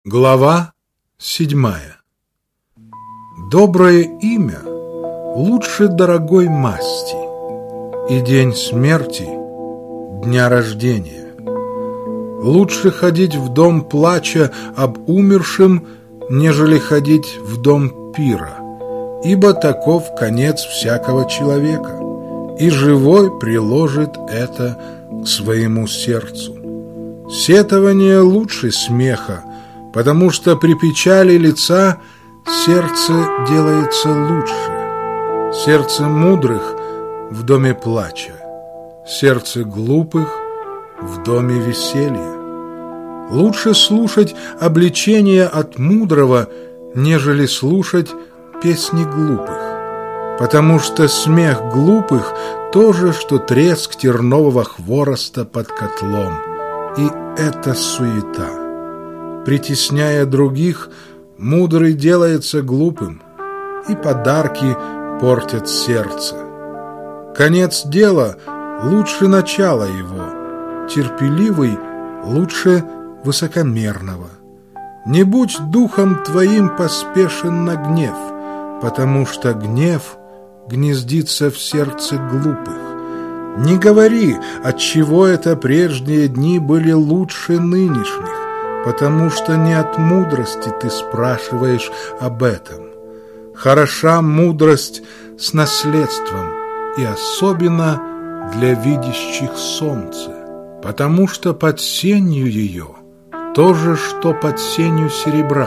Глава 7. Доброе имя лучше дорогой масти, и день смерти дня рождения. Лучше ходить в дом плача об умершем, нежели ходить в дом пира, ибо таков конец всякого человека, и живой приложит это к своему сердцу. Сетование лучше смеха, потому что при печали лица сердце делается лучше. Сердце мудрых в доме плача, сердце глупых в доме веселья. Лучше слушать обличение от мудрого, нежели слушать песни глупых, потому что смех глупых то же, что треск тернового хвороста под котлом, и это суета. Притесняя других, мудрый делается глупым, и подарки портят сердце. Конец дела лучше начала его, терпеливый лучше высокомерного. Не будь духом твоим поспешен на гнев, потому что гнев гнездится в сердце глупых. Не говори, отчего это прежние дни были лучше нынешних, потому что не от мудрости ты спрашиваешь об этом. Хороша мудрость с наследством, и особенно для видящих солнце, потому что под сенью ее то же, что под сенью серебра.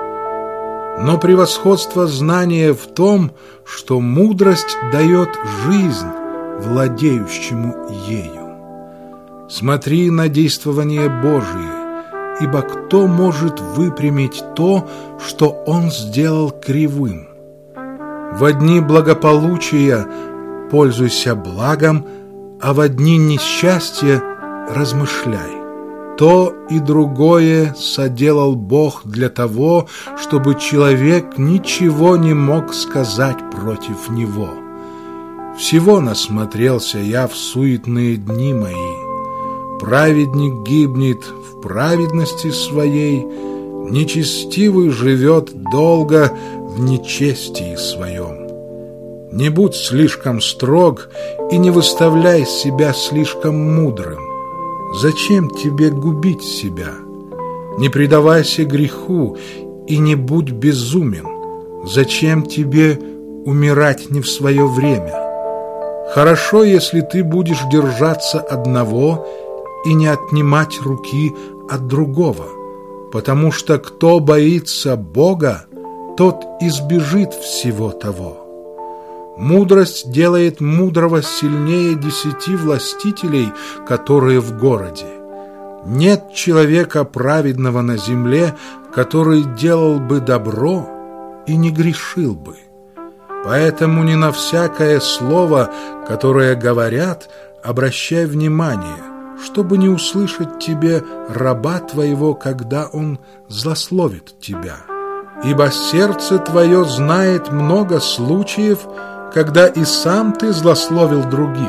Но превосходство знания в том, что мудрость дает жизнь владеющему ею. Смотри на действование Божие, ибо кто может выпрямить то, что Он сделал кривым? Во дни благополучия пользуйся благом, а во дни несчастья размышляй. То и другое соделал Бог для того, чтобы человек ничего не мог сказать против Него. Всего насмотрелся я в суетные дни мои. Праведник гибнет в праведности своей, нечестивый живет долго в нечестии своем. Не будь слишком строг и не выставляй себя слишком мудрым. Зачем тебе губить себя? Не предавайся греху и не будь безумен. Зачем тебе умирать не в свое время? Хорошо, если ты будешь держаться одного и не отнимать руки от другого, потому что кто боится Бога, тот избежит всего того. Мудрость делает мудрого сильнее 10 властителей, которые в городе. Нет человека праведного на земле, который делал бы добро и не грешил бы. Поэтому не на всякое слово, которое говорят, обращай внимание, чтобы не услышать тебе раба твоего, когда он злословит тебя. Ибо сердце твое знает много случаев, когда и сам ты злословил других.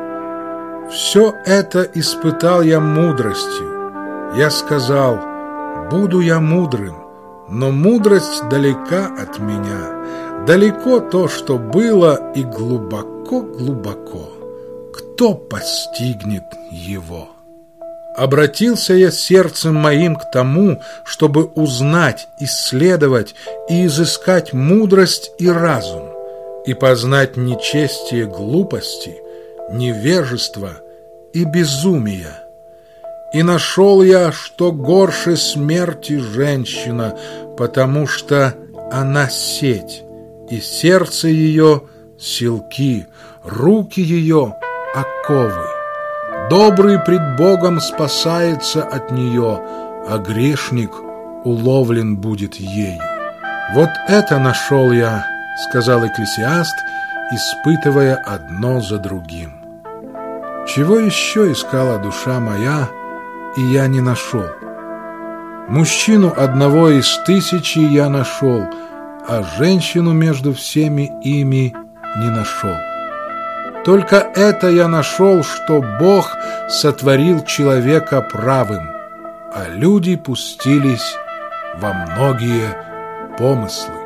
Все это испытал я мудростью. Я сказал: буду я мудрым, но мудрость далека от меня. Далеко то, что было, и глубоко-глубоко. Кто постигнет его? Обратился я сердцем моим к тому, чтобы узнать, исследовать и изыскать мудрость и разум, и познать нечестие глупости, невежество и безумия. И нашел я, что горше смерти женщина, потому что она сеть, и сердце ее силки, руки ее оковы. Добрый пред Богом спасается от нее, а грешник уловлен будет ею. Вот это нашел я, сказал Экклесиаст, испытывая одно за другим. Чего еще искала душа моя, и я не нашел? Мужчину одного из 1000 я нашел, а женщину между всеми ими не нашел. Только это я нашел, что Бог сотворил человека правым, а люди пустились во многие помыслы.